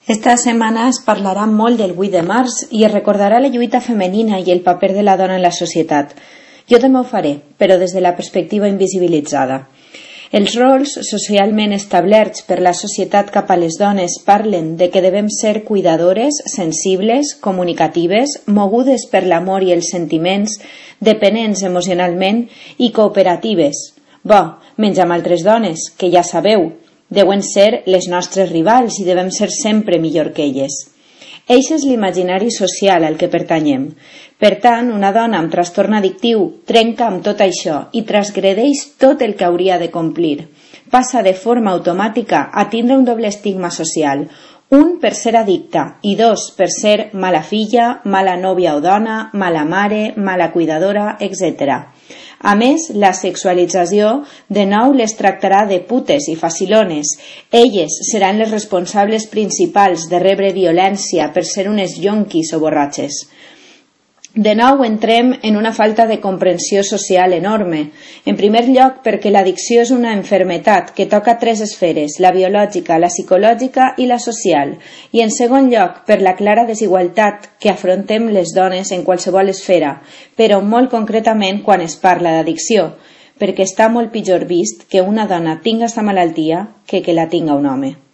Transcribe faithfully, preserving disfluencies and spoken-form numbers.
Esta setmana es parlarà molt del vuit de març i es recordarà la lluita femenina i el paper de la dona en la societat. Jo també ho faré, però des de la perspectiva invisibilitzada. Els rols socialment establerts per la societat cap a les dones parlen de que devem ser cuidadores, sensibles, comunicatives, mogudes per l'amor i els sentiments, dependents emocionalment i cooperatives. Bo, menys amb altres dones, que ja sabeu, deuen ser les nostres rivals i devem ser sempre millor que elles. Eix és l'imaginari social al que pertanyem. Per tant, una dona amb trastorn addictiu trenca amb tot això i transgredeix tot el que hauria de complir. Passa de forma automàtica a tindre un doble estigma social, un per ser addicta i dos per ser mala filla, mala nòvia o dona, mala mare, mala cuidadora, etcètera. A més, la sexualització de nou les tractarà de putes i facilones. Elles seran les responsables principals de rebre violència per ser unes yonquis o borratxes. De nou entrem en una falta de comprensió social enorme. En primer lloc, perquè l'addicció és una enfermetat que toca tres esferes, la biològica, la psicològica i la social. I en segon lloc, per la clara desigualtat que afrontem les dones en qualsevol esfera, però molt concretament quan es parla d'addicció, perquè està molt pitjor vist que una dona tinga esta malaltia que que la tinga un home.